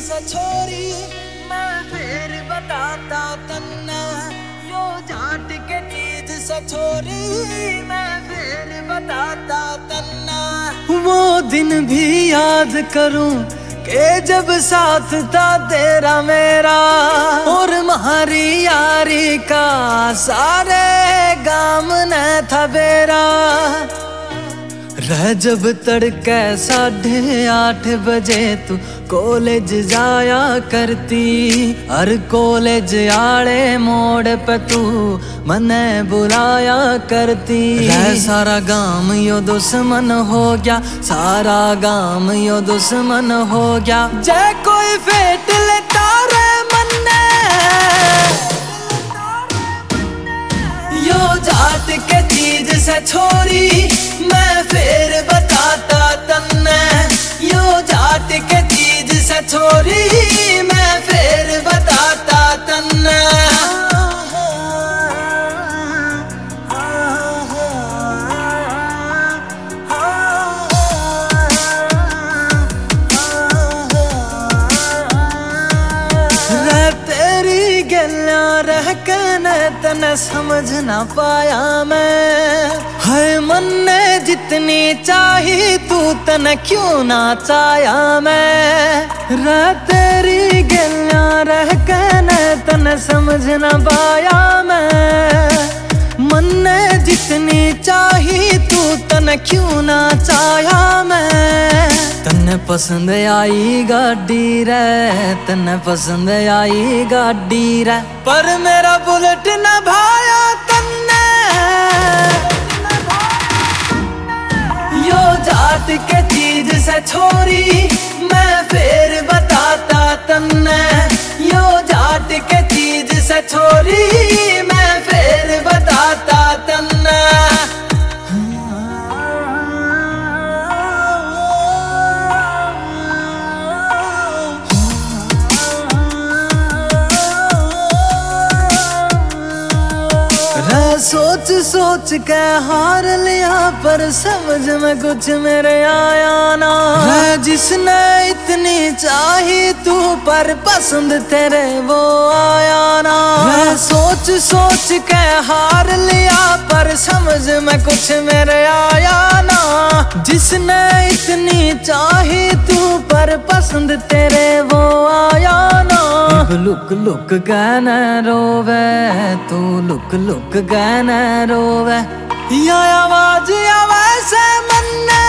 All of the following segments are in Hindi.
से छोरी मैं फिर बताता तन्ना, यो जाट के चीज से छोरी मैं फिर बताता तन्ना। वो दिन भी याद करूं के जब साथ था तेरा मेरा, और हमारी यारी का सारे गाम न था बेरा। रह जब तड़के 8:30 बजे तू कॉलेज जाया करती, हर कॉलेज आड़े मोड़ पे तू मने बुलाया करती। रह सारा गाम यो दुश्मन हो गया, सारा गाम यो दुश्मन हो गया। जय कोई फेट लेता रे मन्ने, यो जाट के चीज से छोरी मैं फिर बताता तन्ने, यो जाट के चीज से छोरी मैं फिर बताता तन्ने। तेरी गल्ला रह के तने समझ ना पाया मैं, है मन ने जितनी चाही तू तने क्यों ना चाया मैं। रह तेरी गल्ला रह के तने समझ ना पाया मैं, मन ने जितनी चाही तू तने क्यों ना चाया मैं। तन्ने पसंद आई गाड़ी रे, तन्ने पसंद आई गाड़ी रे, पर मेरा बुलेट न भाया तन्ने। यो जाट के चीज से छोरी मैं फिर बताता तन्ने, यो जाट के चीज से छोरी मैं फिर बताता तन्ने। सोच सोच के हार लिया पर समझ में कुछ मेरे आया ना। जिसने इतनी चाही तू पर पसंद तेरे वो आया ना। सोच सोच के हार लिया पर समझ में कुछ मेरे आया ना। जिसने इतनी चाही तू पर पसंद तेरे वो आया ना। लुक लुक गाना रोवे तू, लुक लुक गाना रोवे, या आवाज आवे से मन्ने।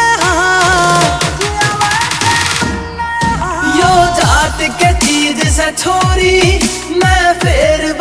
यो जाट के चीज से छोरी मैं फिर